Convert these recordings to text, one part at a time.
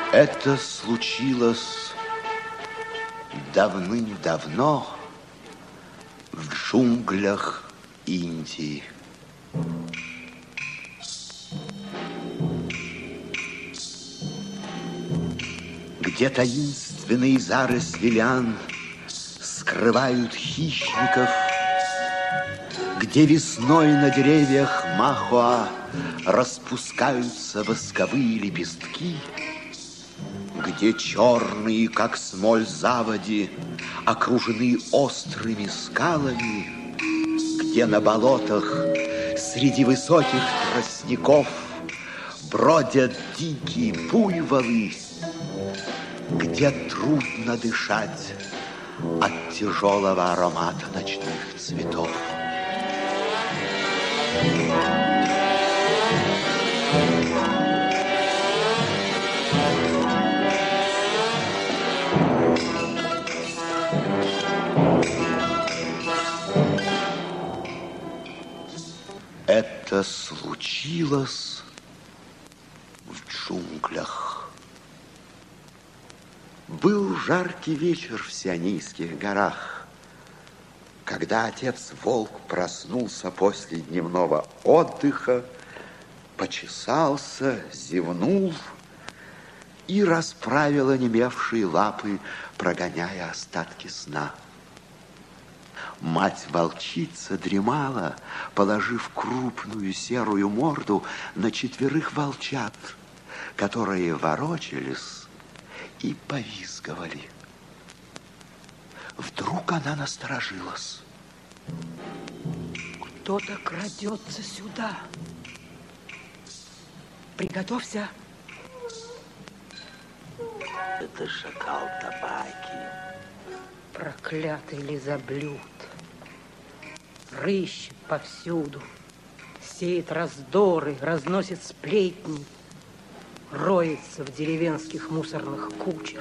Это случилось давным-давно в джунглях Индии. Где таинственные заросли лиан скрывают хищников, где весной на деревьях махуа распускаются восковые лепестки, где черные, как смоль заводи, окружены острыми скалами, где на болотах среди высоких тростников бродят дикие буйволы, где трудно дышать от тяжелого аромата ночных цветов. Это случилось в джунглях. Был жаркий вечер в Сионийских горах, когда отец-волк проснулся после дневного отдыха, почесался, зевнул и расправил онемевшие лапы, прогоняя остатки сна. Мать-волчица дремала, положив крупную серую морду на 4 волчат, которые ворочались и повизгивали. Вдруг она насторожилась. Кто-то крадется сюда. Приготовься. Это шакал табаки. Проклятый лизоблюд. Рыщет повсюду. Сеет раздоры, разносит сплетни. Роется в деревенских мусорных кучах.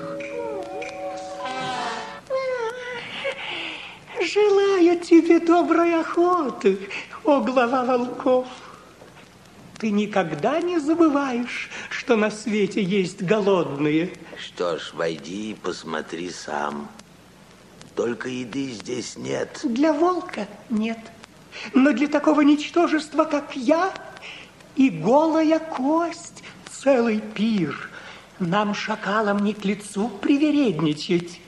Желаю тебе доброй охоты, о глава волков. Ты никогда не забываешь, что на свете есть голодные. Что ж, войди и посмотри сам. Только еды здесь нет. Для волка нет. Но для такого ничтожества, как я, и голая кость целый пир. Нам, шакалам, не к лицу привередничать.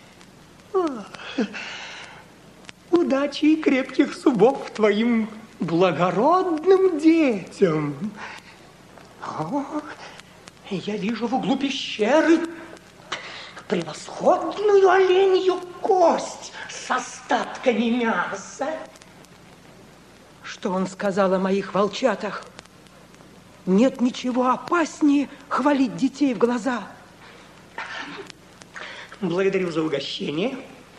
Удачи и крепких зубов твоим благородным детям. О, я вижу в углу пещеры превосходную оленью кость с остатками мяса. Что он сказал о моих волчатах? Нет ничего опаснее хвалить детей в глаза. Благодарю за угощение.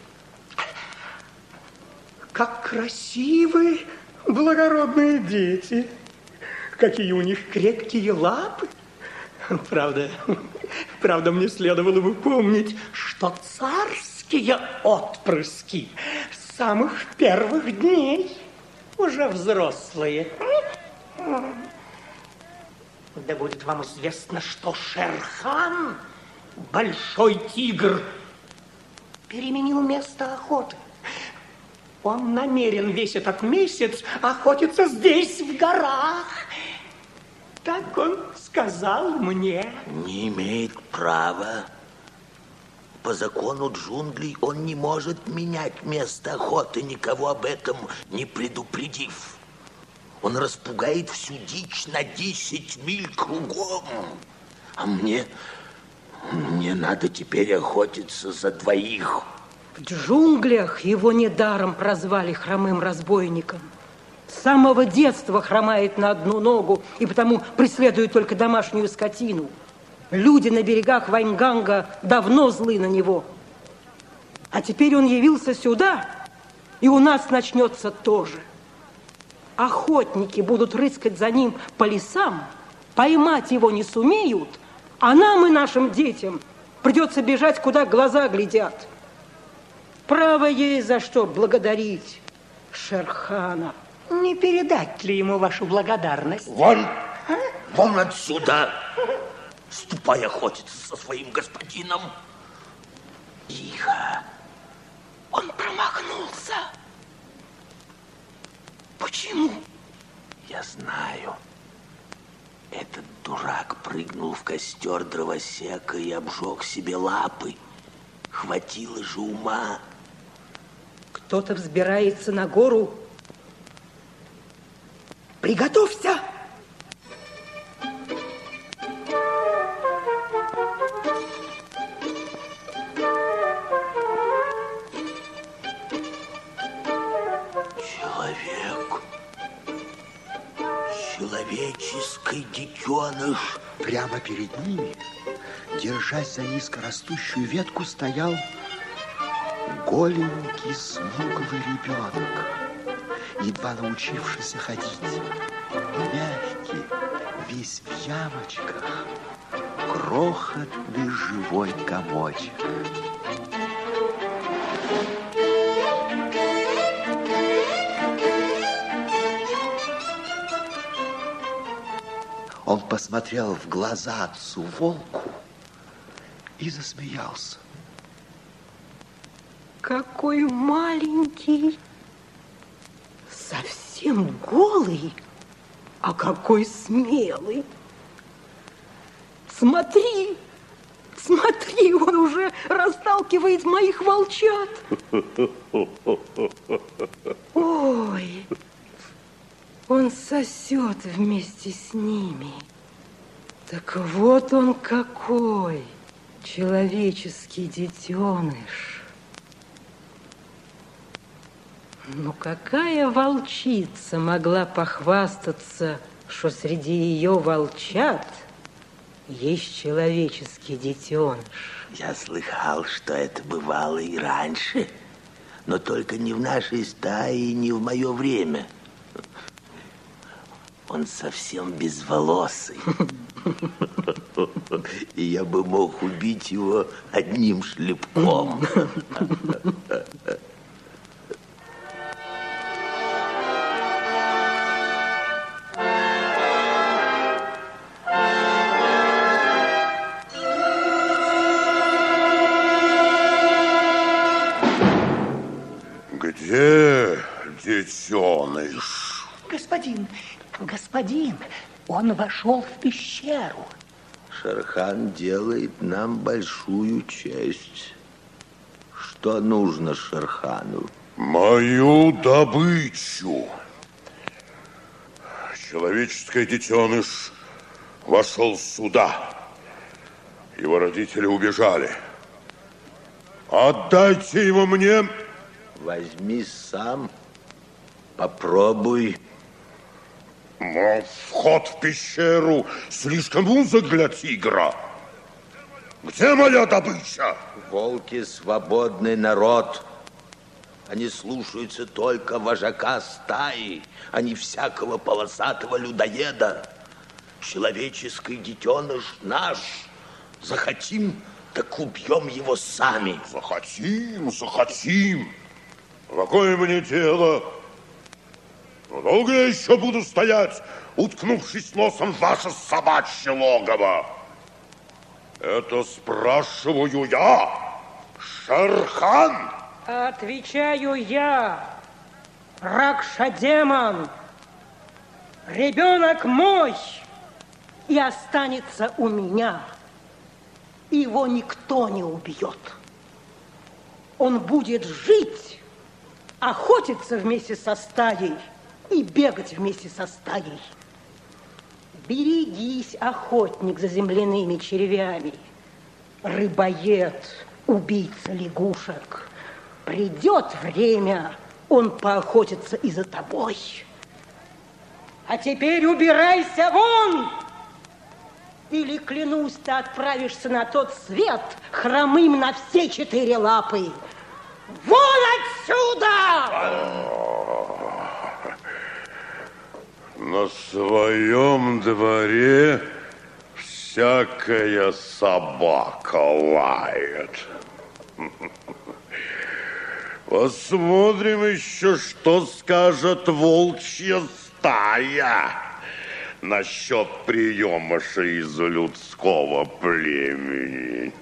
Как красивы благородные дети. Какие у них крепкие лапы. Правда, мне следовало бы помнить, что царские отпрыски с самых первых дней уже взрослые. Да будет вам известно, что Шер-хан, большой тигр, переменил место охоты. Он намерен весь этот месяц охотиться здесь, в горах. Так он сказал мне. Не имеет права. По закону джунглей он не может менять место охоты, никого об этом не предупредив. Он распугает всю дичь на 10 миль кругом. А мне надо теперь охотиться за 2. В джунглях его недаром прозвали хромым разбойником. С самого детства хромает на 1 ногу и потому преследует только домашнюю скотину. Люди на берегах Вайнганга давно злы на него. А теперь он явился сюда, и у нас начнется то же. Охотники будут рыскать за ним по лесам, поймать его не сумеют, а нам и нашим детям придется бежать, куда глаза глядят. Право есть за что благодарить Шер-хана. Не передать ли ему вашу благодарность? Вон отсюда! Ступай охотиться со своим господином. Тихо. Он промахнулся. Почему? Я знаю. Этот дурак прыгнул в костер дровосека и обжег себе лапы. Хватило же ума. Кто-то взбирается на гору. Приготовься! Человеческий детеныш. Прямо перед ними, держась за низкорастущую ветку, стоял голенький смуглый ребенок, едва научившийся ходить. Мягкий, весь в ямочках, крохотный живой комочек. Он посмотрел в глаза отцу волку и засмеялся. Какой маленький, совсем голый, а какой смелый. Смотри, смотри, он уже расталкивает моих волчат. Ой, он сосет вместе с ними. Так вот он какой, человеческий детеныш. Ну, какая волчица могла похвастаться, что среди ее волчат есть человеческий детеныш? Я слыхал, что это бывало и раньше, но только не в нашей стае и не в мое время. Он совсем безволосый. И я бы мог убить его одним шлепком. Где детеныш? Господин, он вошел в пещеру. Шерхан делает нам большую честь. Что нужно Шерхану? Мою добычу. Человеческий детеныш вошел сюда. Его родители убежали. Отдайте его мне. Возьми сам, попробуй. Но вход в пещеру слишком узок для тигра. Где моя добыча? Волки — свободный народ. Они слушаются только вожака стаи, а не всякого полосатого людоеда. Человеческий детеныш наш. Захотим, так убьем его сами. Захотим. Какое мне дело? Но долго я еще буду стоять, уткнувшись носом в ваше собачье логово? Это спрашиваю я, Шерхан. Отвечаю я, Ракша-демон. Ребенок мой и останется у меня. Его никто не убьет. Он будет жить, охотиться вместе со стаей и бегать вместе со стаей. Берегись, охотник за земляными червями, рыбоед, убийца лягушек. Придет время, он поохотится и за тобой. А теперь убирайся вон! Или, клянусь, ты отправишься на тот свет хромым на все 4 лапы. Вон отсюда! На своем дворе всякая собака лает. Посмотрим еще, что скажет волчья стая. насчет приемыша из людского племени.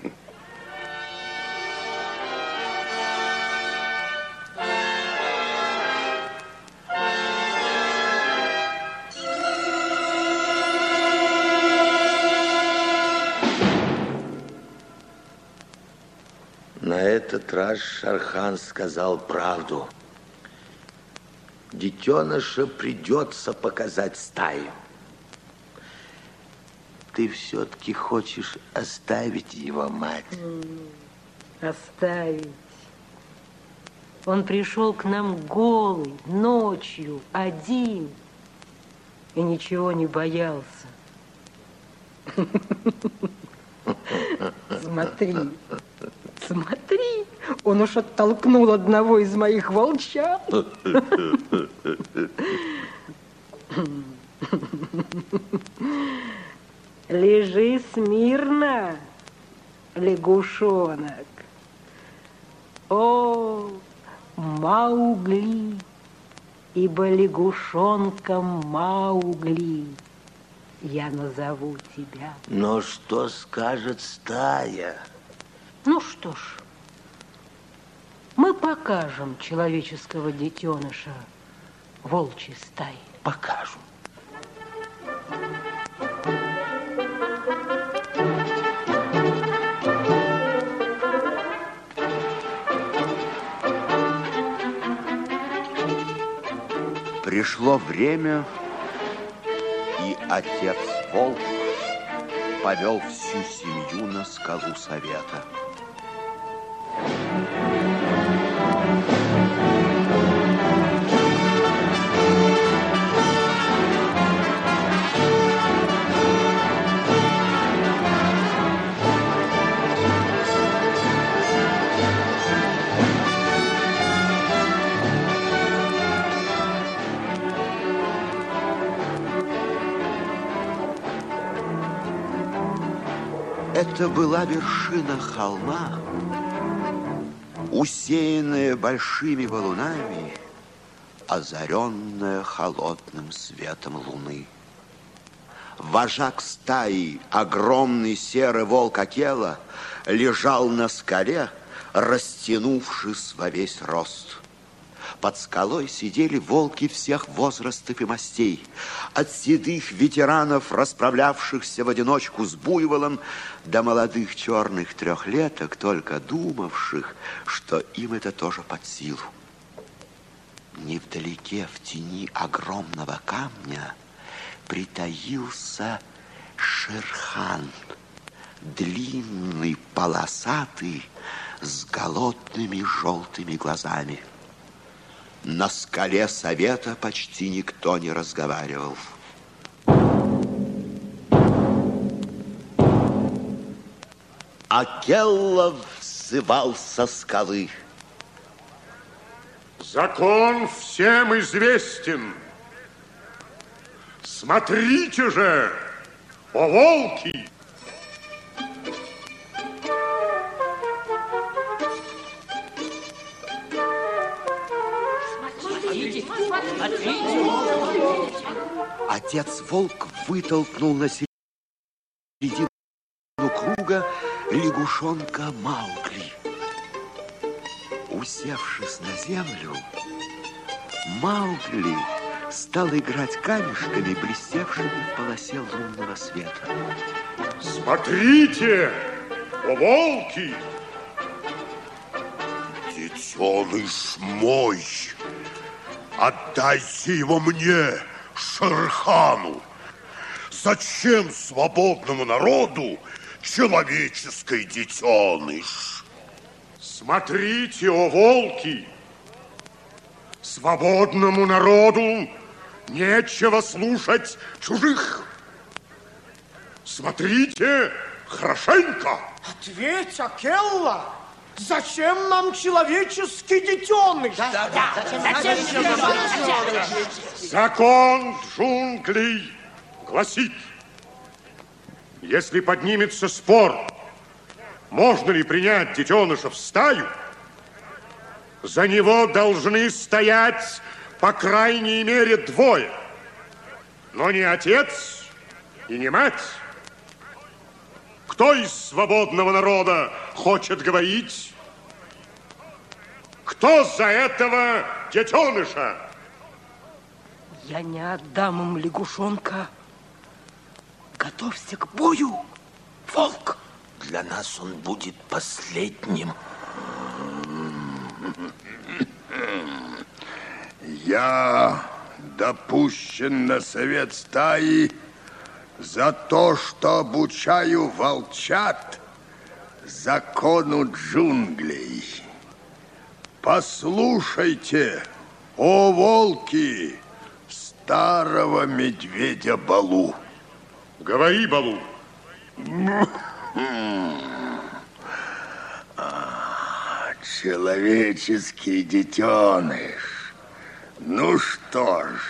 На этот раз Шархан сказал правду. Детеныша придется показать стае. Ты все-таки хочешь оставить его, мать? Оставить. Он пришел к нам голый, ночью, один, и ничего не боялся. Смотри, смотри, он уж оттолкнул одного из моих волчат. Лежи смирно, лягушонок. О, Маугли, ибо лягушонком Маугли я назову тебя. Но что скажет стая? Ну что ж, мы покажем человеческого детеныша волчьей стаи. Покажем. Пришло время, и отец Волк повел всю семью на скалу совета. Это была вершина холма, усеянная большими валунами, озаренная холодным светом луны. Вожак стаи, огромный серый волк Акела, лежал на скале, растянувшись во весь рост. Под скалой сидели волки всех возрастов и мастей. От седых ветеранов, расправлявшихся в одиночку с буйволом, до молодых черных трехлеток, только думавших, что им это тоже под силу. Невдалеке, в тени огромного камня, притаился Шерхан, длинный, полосатый, с голодными желтыми глазами. На скале совета почти никто не разговаривал. Акелла взывал со скалы. Закон всем известен. Смотрите же, о волки! Отец Волк вытолкнул на середину круга лягушонка Маугли. Усевшись на землю, Маугли стал играть камешками, блестевшими в полосе лунного света. Смотрите, о волки! Детеныш мой, отдайте его мне, Шерхану. Зачем свободному народу человеческий детеныш? Смотрите, о волки! Свободному народу нечего слушать чужих. Смотрите хорошенько. Ответь, Акелла, зачем нам человеческий детеныш? Закон джунглей гласит, если поднимется спор, можно ли принять детеныша в стаю, за него должны стоять по крайней мере двое. но не отец и не мать. Кто из свободного народа хочет говорить? Кто за этого детеныша? Я не отдам им лягушонка. Готовься к бою, волк. Для нас он будет последним. Я допущен на совет стаи за то, что обучаю волчат закону джунглей. Послушайте, о волки, старого медведя Балу. Говори, Балу. Человеческий детеныш. Ну что ж,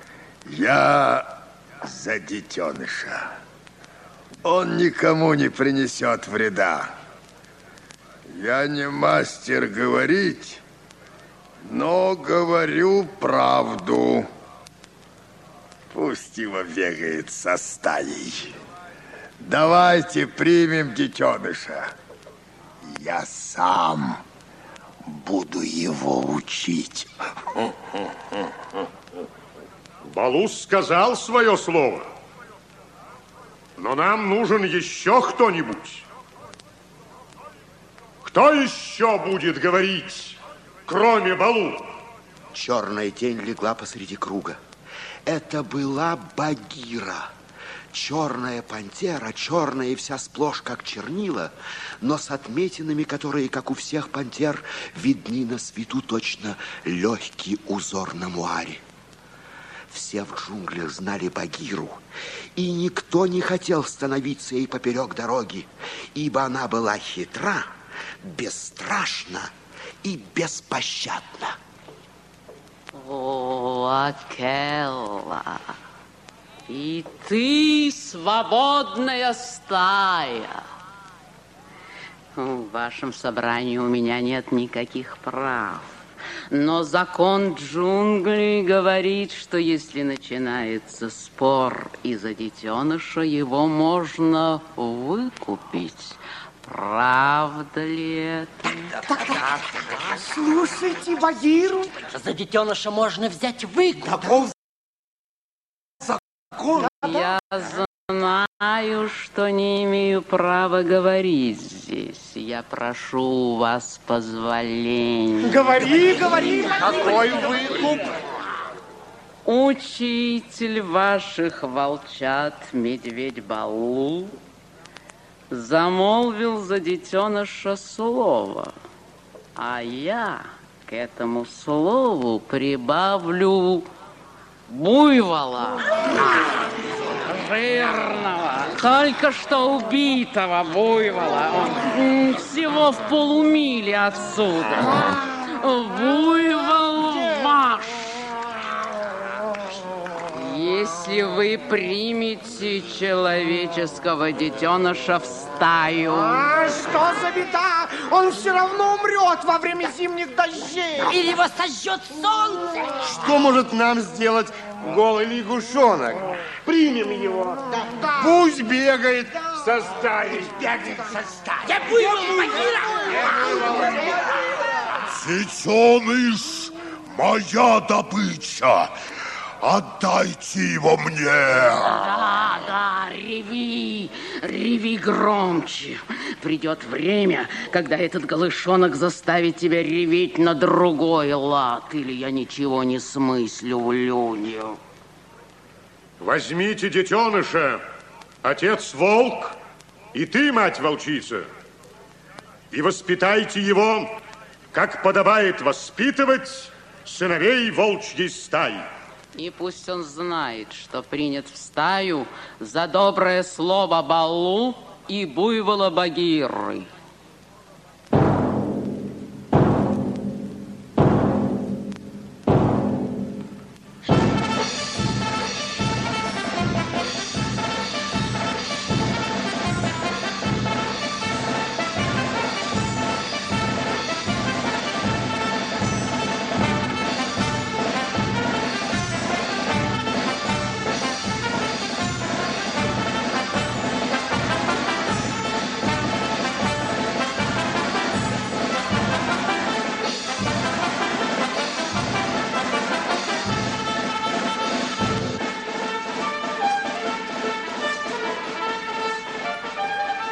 я за детеныша. Он никому не принесет вреда. Я не мастер говорить, но говорю правду. Пусть его бегает со стаей. Давайте примем детеныша. Я сам буду его учить. Балу сказал свое слово. Но нам нужен еще кто-нибудь. Кто еще будет говорить, кроме Балу? Черная тень легла посреди круга. Это была Багира. Черная пантера, черная вся сплошь, как чернила, но с отметинами, которые, как у всех пантер, видны на свету точно легкий узор на муаре. Все в джунглях знали Багиру, и никто не хотел становиться ей поперек дороги, ибо она была хитра, бесстрашна и беспощадна. О, Акелла, и ты свободная стая. В вашем собрании у меня нет никаких прав. Но закон джунглей говорит, что если начинается спор из-за детеныша, его можно выкупить. Правда ли это? Слушайте, Багиру. За детеныша можно взять выкуп. Таков закон. Я знаю, что не имею права говорить здесь. Я прошу у вас позволения. Говори. Какой выкуп? Учитель ваших волчат, медведь Балу, замолвил за детеныша слово, а я к этому слову прибавлю буйвола. Жирного, только что убитого буйвола, всего в полумиле отсюда. Буйвол ваш. Если вы примете человеческого детеныша в стаю... Что за беда? Он все равно умрет во время зимних дождей. Или его сожжет солнце. Что может нам сделать голый лягушонок? Примем его. Да. Пусть бегает со стаей. Я буйвол, Багира! Детеныш, моя добыча. Отдайте его мне. Да, реви громче. Придет время, когда этот голышонок заставит тебя реветь на другой лад, или я ничего не смыслю в людях. Возьмите детеныша, отец волк, и ты, мать волчица, и воспитайте его, как подобает воспитывать сыновей волчьей стаи. И пусть он знает, что принят в стаю за доброе слово Балу и буйвола Багиры.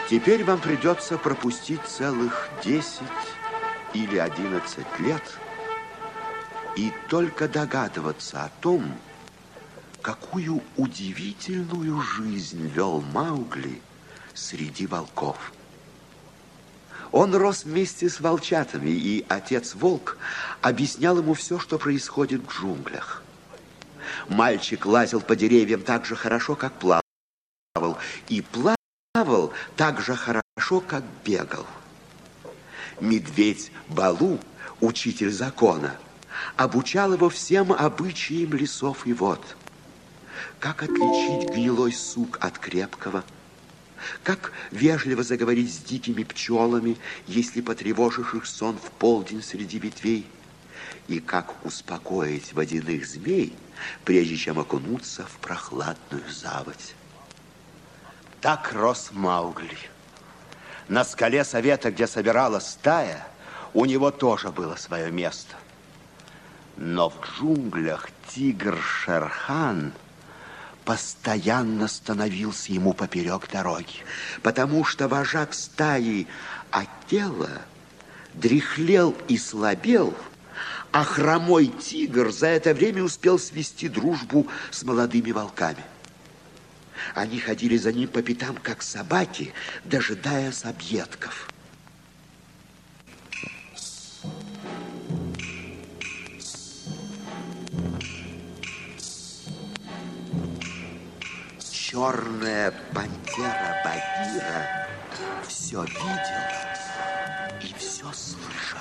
Теперь вам придется пропустить целых 10 или 11 лет и только догадываться о том, какую удивительную жизнь вел Маугли среди волков. Он рос вместе с волчатами, и отец-волк объяснял ему все, что происходит в джунглях. Мальчик лазил по деревьям так же хорошо, как плавал, и плавал так же хорошо, как бегал. Медведь Балу, учитель закона, обучал его всем обычаям лесов и вод. Как отличить гнилой сук от крепкого, как вежливо заговорить с дикими пчелами, если потревожишь их сон в полдень среди ветвей, и как успокоить водяных змей, прежде чем окунуться в прохладную заводь. Так рос Маугли. На скале совета, где собиралась стая, у него тоже было свое место. Но в джунглях тигр Шер-хан постоянно становился ему поперек дороги, потому что вожак стаи Акела дряхлел и слабел, а хромой тигр за это время успел свести дружбу с молодыми волками. Они ходили за ним по пятам, как собаки, дожидаясь объедков. Черная пантера Багира все видела и все слышала.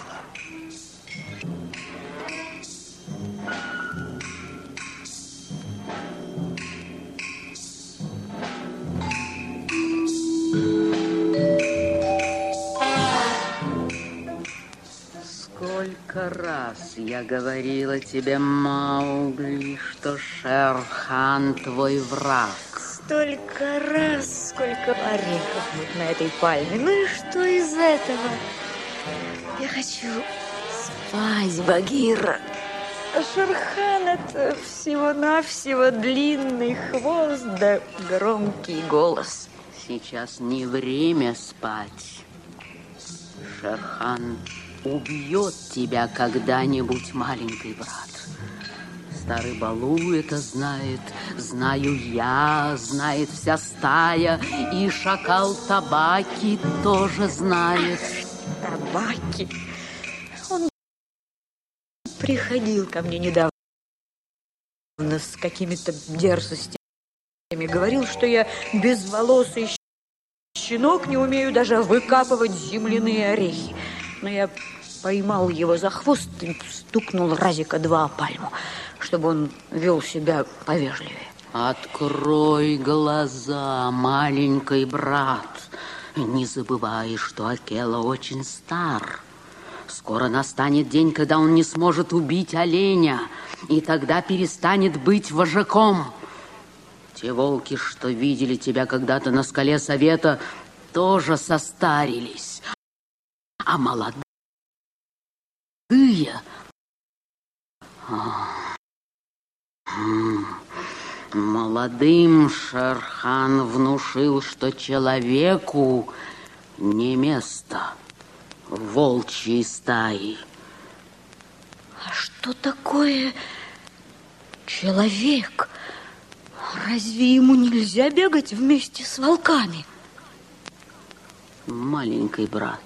Сколько раз я говорила тебе, Маугли, что Шер-хан твой враг. Столько раз, сколько орехов будет на этой пальме. Ну и что из этого? Я хочу спать, Багира. А Шер-хан — это всего-навсего длинный хвост да громкий голос. Сейчас не время спать. Шер-хан убьет тебя когда-нибудь, маленький брат. Старый Балу это знает, знаю я, знает вся стая, и шакал Табаки тоже знает. Табаки? Он приходил ко мне недавно с какими-то дерзостями. Говорил, что я безволосый щенок, не умею даже выкапывать земляные орехи. Но я поймал его за хвост и стукнул разика два о пальму, чтобы он вел себя повежливее. Открой глаза, маленький брат. Не забывай, что Акела очень стар. Скоро настанет день, когда он не сможет убить оленя, и тогда перестанет быть вожаком. Те волки, что видели тебя когда-то на скале совета, тоже состарились. А молодые... Молодым Шер-хан внушил, что человеку не место в волчьей стае. А что такое человек? Разве ему нельзя бегать вместе с волками? Маленький брат,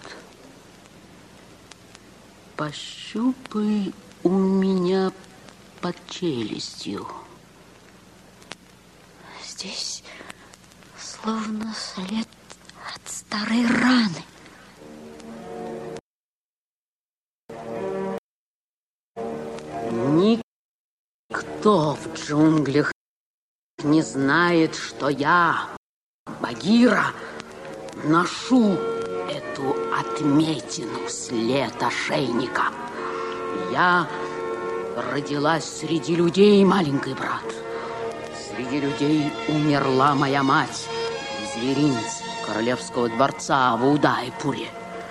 пощупай у меня под челюстью. Здесь словно след от старой раны. Никто в джунглях не знает, что я, Багира, ношу эту отметину, след ошейника. Я родилась среди людей, маленький брат. Среди людей умерла моя мать в зверинце королевского дворца в Удайпуре.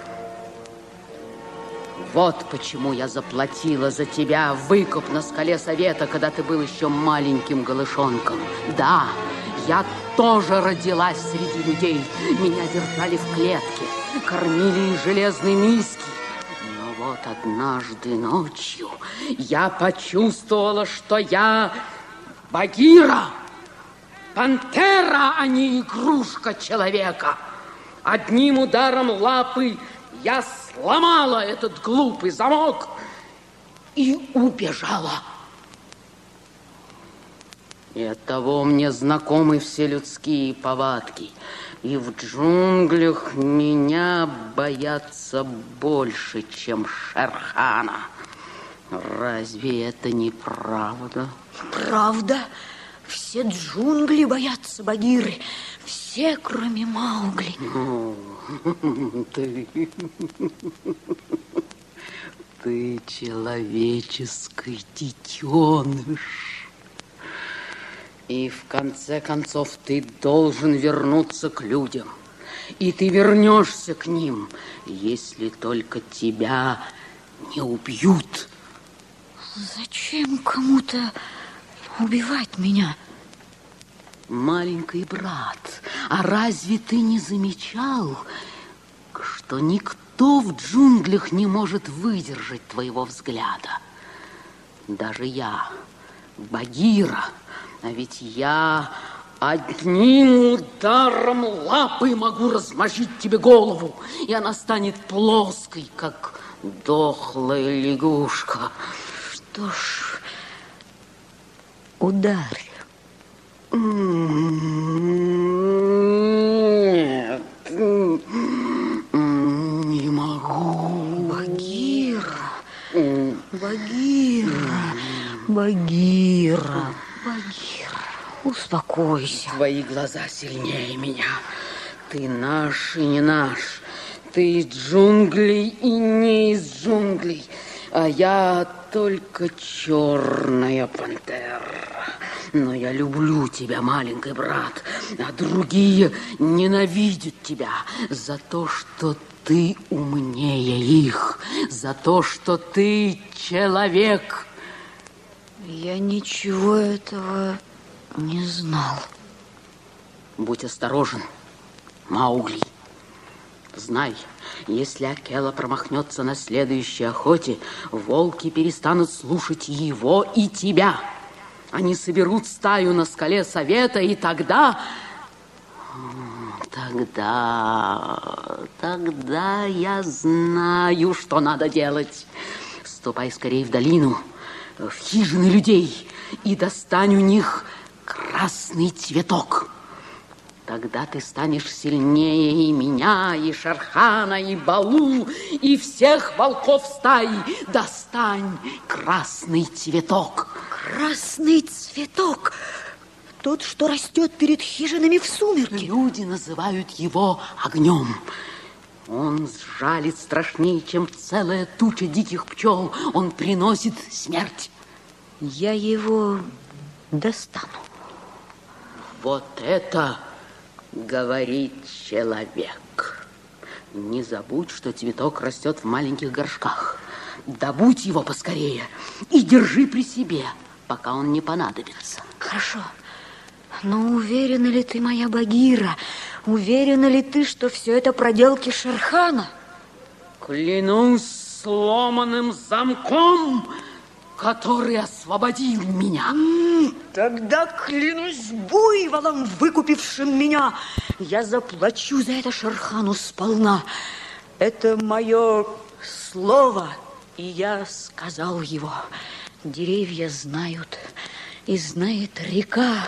Вот почему я заплатила за тебя выкуп на скале совета, когда ты был еще маленьким голышонком. Да, Я тоже родилась среди людей. Меня держали в клетке, кормили из железной миски. Но вот однажды ночью я почувствовала, что я Багира, пантера, а не игрушка человека. Одним ударом лапы я сломала этот глупый замок и убежала. И оттого мне знакомы все людские повадки. И в джунглях меня боятся больше, чем Шерхана. Разве это не правда? Правда? Все джунгли боятся Багиры. Все, кроме Маугли. Ты человеческий детеныш. И в конце концов ты должен вернуться к людям. И ты вернешься к ним, если только тебя не убьют. Зачем кому-то убивать меня? Маленький брат, а разве ты не замечал, что никто в джунглях не может выдержать твоего взгляда? Даже я, Багира, а ведь я одним ударом лапы могу размозжить тебе голову, и она станет плоской, как дохлая лягушка. Что ж, ударь. Нет, не могу. Багира, Багира, Багира, Багира, успокойся. Твои глаза сильнее меня. Ты наш и не наш. Ты из джунглей и не из джунглей. А я только черная пантера. Но я люблю тебя, маленький брат, а другие ненавидят тебя за то, что ты умнее их, за то, что ты человек. Я ничего этого не знал. Будь осторожен, Маугли. Знай, если Акела промахнется на следующей охоте, волки перестанут слушать его и тебя. Они соберут стаю на скале совета, и тогда я знаю, что надо делать. Ступай скорее в долину, в хижины людей, и достань у них красный цветок. Тогда ты станешь сильнее и меня, и Шерхана, и Балу, и всех волков стаи. Достань красный цветок. Красный цветок? Тот, что растет перед хижинами в сумерки? Люди называют его огнем. Он сжалит страшнее, чем целая туча диких пчел. Он приносит смерть. Я его достану. Вот это говорит человек. Не забудь, что цветок растет в маленьких горшках. Добудь его поскорее и держи при себе, пока он не понадобится. Хорошо. Но уверена ли ты, моя Багира, уверена ли ты, что все это проделки Шерхана? Клянусь сломанным замком, который освободил меня. Тогда клянусь буйволом, выкупившим меня. Я заплачу за это Шерхану сполна. Это мое слово, и я сказал его. Деревья знают, и знает река.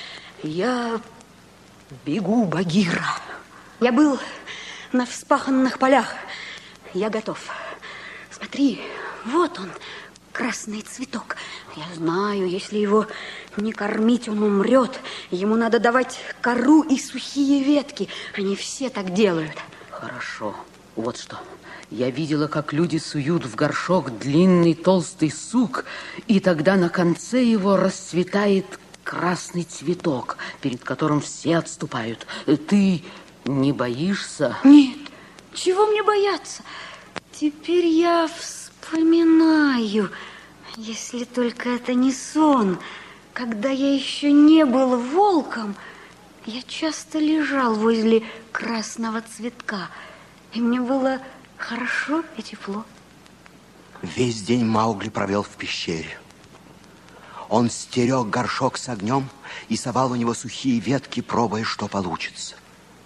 Я бегу, Багира. Я был на вспаханных полях. Я готов. Смотри, вот он, красный цветок. Я знаю, если его не кормить, он умрет. Ему надо давать кору и сухие ветки. Они все так делают. Хорошо. Вот что. Я видела, как люди суют в горшок длинный толстый сук, и тогда на конце его расцветает красный цветок, перед которым все отступают. Ты не боишься? Нет. Чего мне бояться? Теперь я вспоминаю, если только это не сон, когда я еще не был волком, Я часто лежал возле красного цветка, и мне было хорошо и тепло. Весь день Маугли провел в пещере. Он стерег горшок с огнем и совал у него сухие ветки, пробуя, что получится.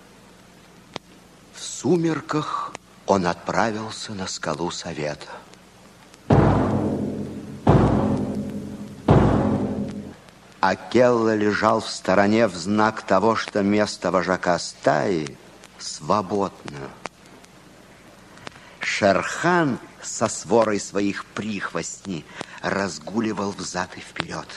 В сумерках он отправился на скалу совета. Акелла лежал в стороне в знак того, что место вожака стаи свободно. Шер-хан со сворой своих прихвостней разгуливал взад и вперед.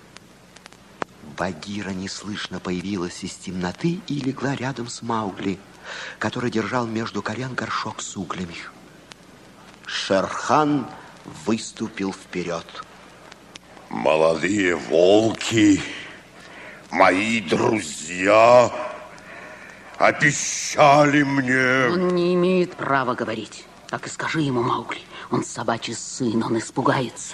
Багира неслышно появилась из темноты и легла рядом с Маугли, который держал между колен горшок с углями. Шер-хан выступил вперед. Молодые волки, мои друзья, обещали мне... Он не имеет права говорить. Так и скажи ему, Маугли. Он собачий сын, он испугается.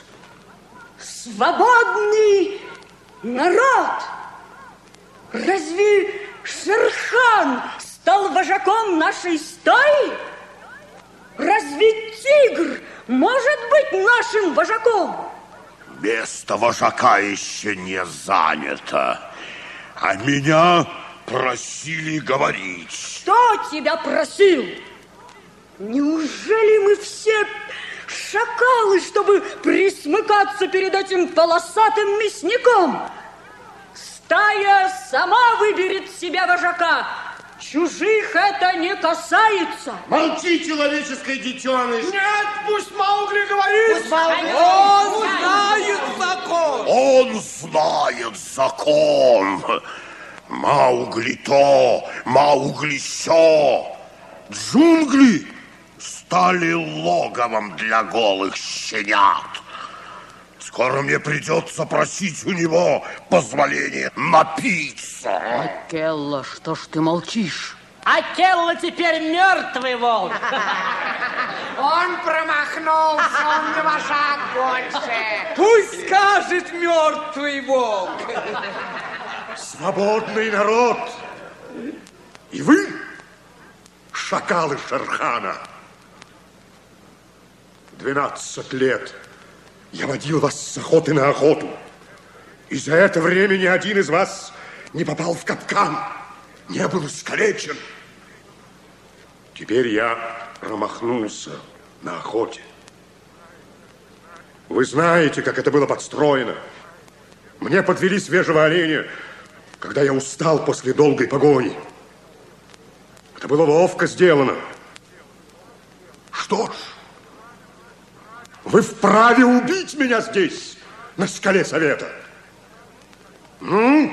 Свободный народ! Разве Шер-хан стал вожаком нашей стаи? Разве тигр может быть нашим вожаком? Место вожака еще не занято, а меня просили говорить. Кто тебя просил? Неужели мы все шакалы, чтобы присмыкаться перед этим полосатым мясником? Стая сама выберет себя вожака. Чужих это не касается. Молчи, человеческое детеныш. Нет, пусть Маугли говорит. Пусть Маугли. Он знает закон. Он знает закон. Маугли то, Маугли сё. Джунгли стали логовом для голых щенят. Скоро мне придется просить у него позволения напиться. Акелла, что ж ты молчишь? Акелла теперь мертвый волк. Он промахнулся, он не вожак больше. Пусть скажет мертвый волк. Свободный народ. И вы, шакалы Шер-хана, 12 лет я водил вас с охоты на охоту. И за это время ни один из вас не попал в капкан, не был искалечен. Теперь я промахнулся на охоте. Вы знаете, как это было подстроено. Мне подвели свежего оленя, когда я устал после долгой погони. Это было ловко сделано. Что ж, вы вправе убить меня здесь, на скале совета. Ну,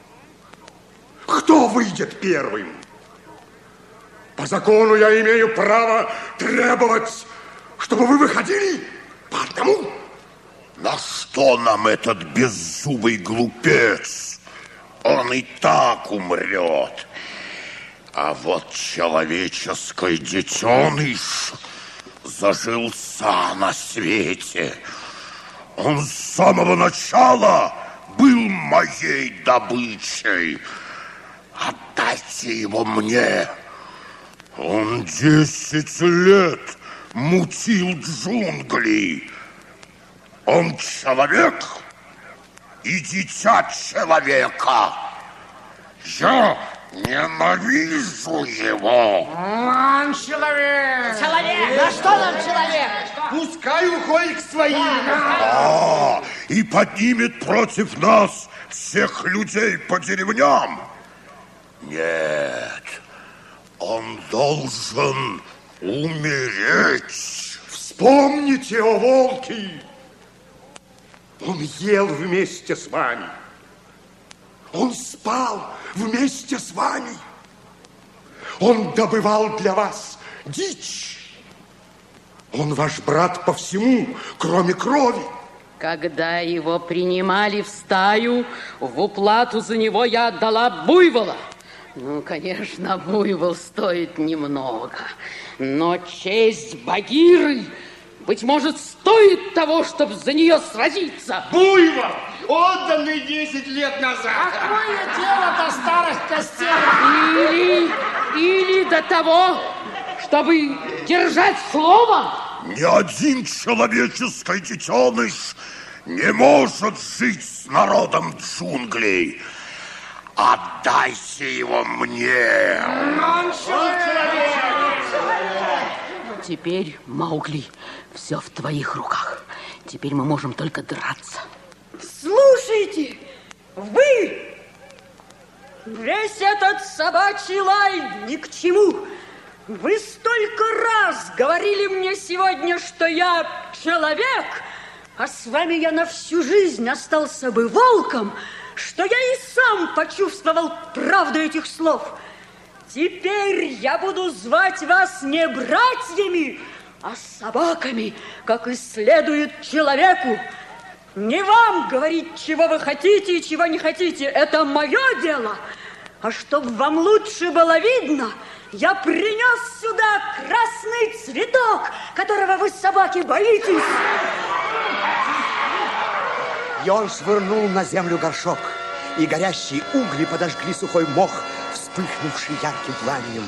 кто выйдет первым? По закону я имею право требовать, чтобы вы выходили по одному. На что нам этот беззубый глупец? Он и так умрет. А вот человеческий детеныш зажился на свете. Он с самого начала был моей добычей. Отдайте его мне. Он 10 лет мутил джунгли. Он человек и дитя человека. Я ненавижу его. Он человек. Человек. Да что нам человек? Пускай уходит к своим. И поднимет против нас всех людей по деревням. Нет, он должен умереть. Вспомните, о волки! Он ел вместе с вами. Он спал вместе с вами. Он добывал для вас дичь. Он ваш брат по всему, кроме крови. Когда его принимали в стаю, в уплату за него я отдала буйвола. Ну, конечно, буйвол стоит немного, но честь Багиры, быть может, стоит того, чтобы за нее сразиться. Буйвол! отданный 10 лет назад. Какое дело до старых костей? Или до того, чтобы держать слово. Ни один человеческий детеныш не может жить с народом джунглей. Отдайте его мне. Теперь, Маугли, все в твоих руках. Теперь мы можем только драться. Слушайте, вы! Весь этот собачий лай ни к чему. Вы столько раз говорили мне сегодня, что я человек, а с вами я на всю жизнь остался бы волком, что я и сам почувствовал правду этих слов. Теперь я буду звать вас не братьями, а собаками, как и следует человеку. Не вам говорить, чего вы хотите и чего не хотите. Это мое дело. А чтобы вам лучше было видно, я принес сюда красный цветок, которого вы, собаки, боитесь. И он швырнул на землю горшок, и горящие угли подожгли сухой мох, вспыхнувший ярким пламенем.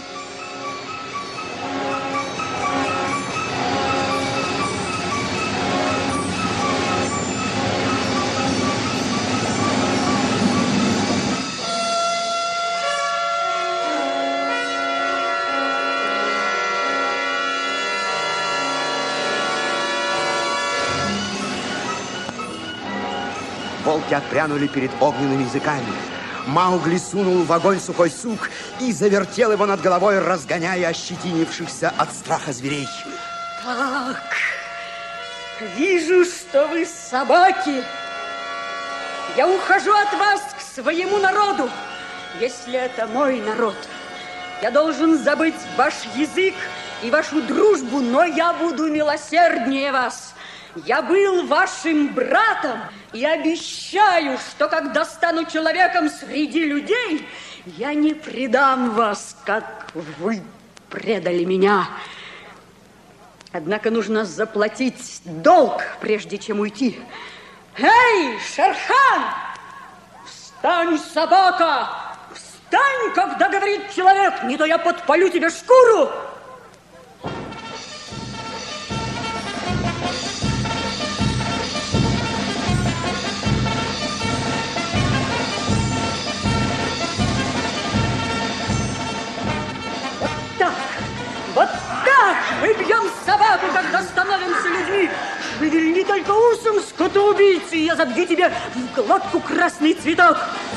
Волки отпрянули перед огненными языками. Маугли сунул в огонь сухой сук и завертел его над головой, разгоняя ощетинившихся от страха зверей. Так, вижу, что вы собаки. Я ухожу от вас к своему народу, если это мой народ. Я должен забыть ваш язык и вашу дружбу, но я буду милосерднее вас. Я был вашим братом и обещаю, что когда стану человеком среди людей, я не предам вас, как вы предали меня. Однако нужно заплатить долг, прежде чем уйти. Эй, Шерхан! Встань, собака! Встань, когда говорит человек, не то я подпалю тебе шкуру! Вот так мы бьем собаку, когда становимся людьми. Шевельни только усом, скотоубийцы, и я забью тебе в глотку красный цветок.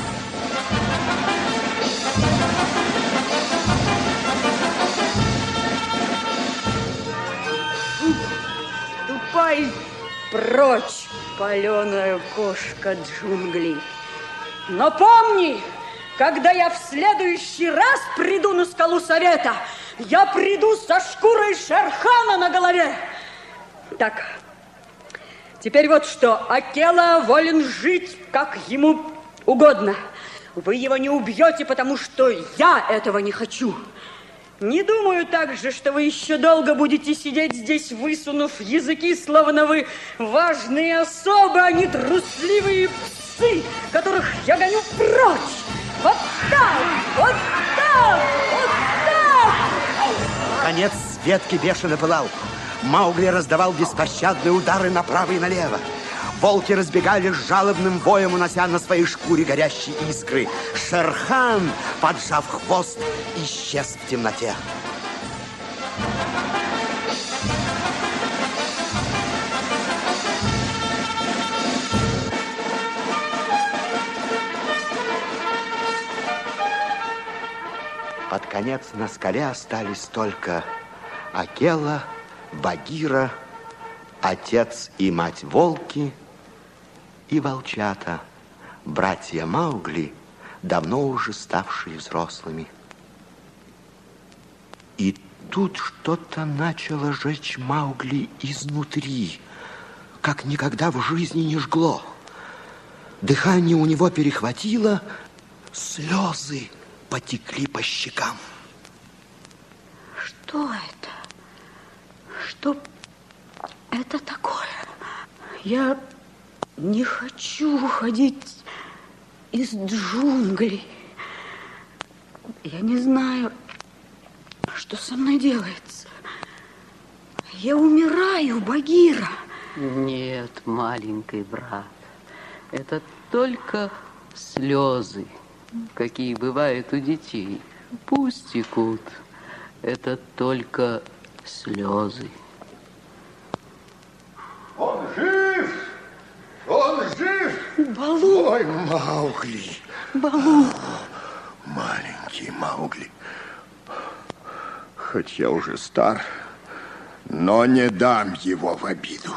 Ступай прочь, паленая кошка джунглей. Но помни, когда я в следующий раз приду на скалу совета, я приду со шкурой Шерхана на голове. Так, теперь вот что. Акела волен жить, как ему угодно. Вы его не убьете, потому что я этого не хочу. Не думаю также, что вы еще долго будете сидеть здесь, высунув языки, словно вы важные особы, а не трусливые псы, которых я гоню прочь. Вот так, вот так, вот так. Конец ветки бешено пылал. Маугли раздавал беспощадные удары направо и налево. Волки разбегали с жалобным воем, унося на своей шкуре горящие искры. Шерхан, поджав хвост, исчез в темноте. Под конец на скале остались только Акела, Багира, отец и мать волки и волчата, братья Маугли, давно уже ставшие взрослыми. И тут что-то начало жечь Маугли изнутри, как никогда в жизни не жгло. Дыхание у него перехватило, слезы потекли по щекам. Что это? Что это такое? Я Не хочу уходить из джунглей. Я не знаю, что со мной делается. Я умираю, Багира. Нет, маленький брат, это только слезы, какие бывают у детей. Пусть текут. Это только слезы. Он жив! Он жив! Балу! Ой, Маугли! Балу! Маленький Маугли. Хоть я уже стар, но не дам его в обиду.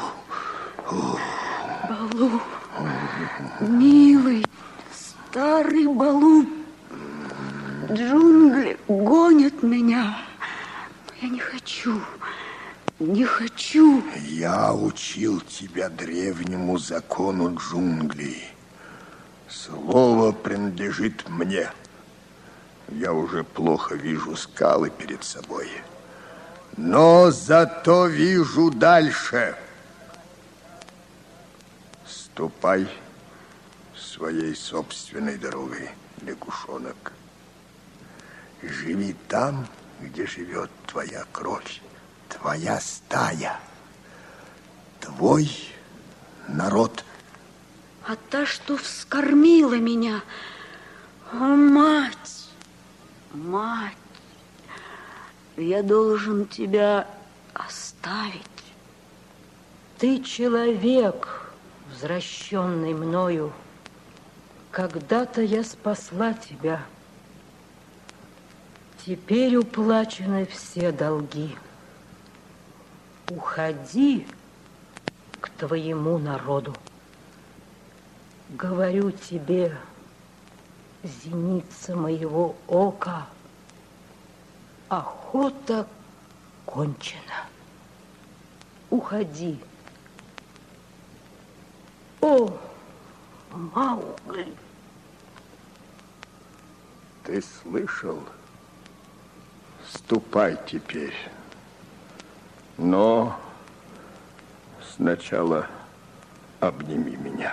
Балу, милый, старый Балу, джунгли гонят меня. Я не хочу, не хочу. Я учил тебя древнему закону джунглей. Слово принадлежит мне. Я уже плохо вижу скалы перед собой. Но зато вижу дальше. Ступай своей собственной дорогой, лягушонок. Живи там, где живет твоя кровь, твоя стая, твой народ. А та, что вскормила меня, мать, мать, я должен тебя оставить. Ты человек, возвращенный мною. Когда-то я спасла тебя. Теперь уплачены все долги. Уходи к твоему народу. Говорю тебе, зеница моего ока, охота кончена. Уходи. О, Маугли! Ты слышал? Ступай теперь. Но сначала обними меня.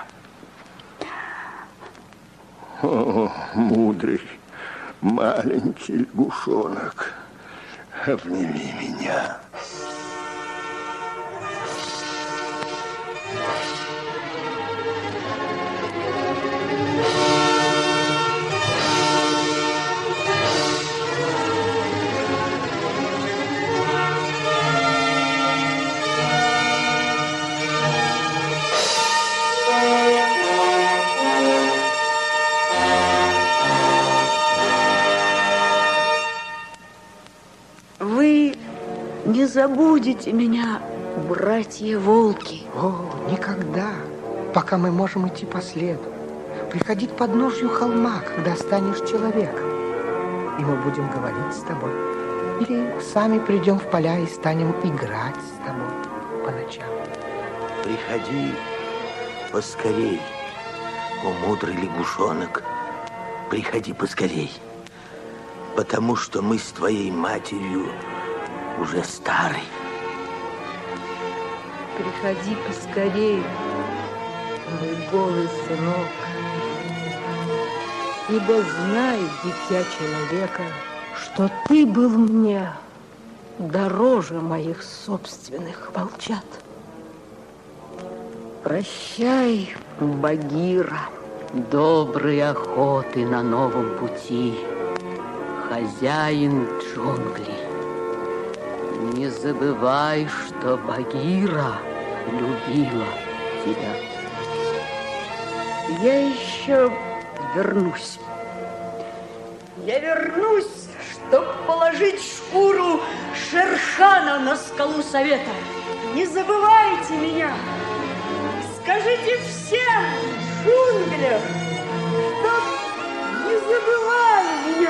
О, мудрый маленький лягушонок, обними меня. Не забудете меня, братья-волки. О, никогда, пока мы можем идти по следу. Приходи к подножью холма, когда станешь человеком. И мы будем говорить с тобой. Или сами придем в поля и станем играть с тобой по ночам. Приходи поскорей, о мудрый лягушонок. Приходи поскорей, потому что мы с твоей матерью уже старый. Приходи поскорей, мой голый сынок, ибо знай, дитя человека, что ты был мне дороже моих собственных волчат. Прощай, Багира. Доброй охоты на новом пути, хозяин джунглей. Не забывай, что Багира любила тебя. Я еще вернусь. Я вернусь, чтобы положить шкуру Шерхана на скалу совета. Не забывайте меня. Скажите всем в джунглях, чтоб не забывали меня.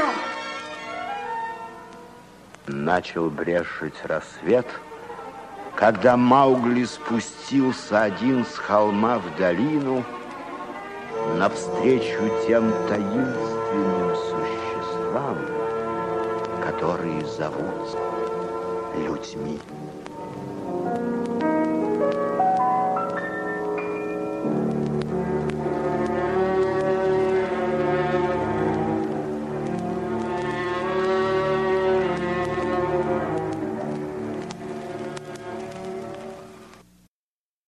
Начал брешить рассвет, когда Маугли спустился один с холма в долину навстречу тем таинственным существам, которые зовутся людьми.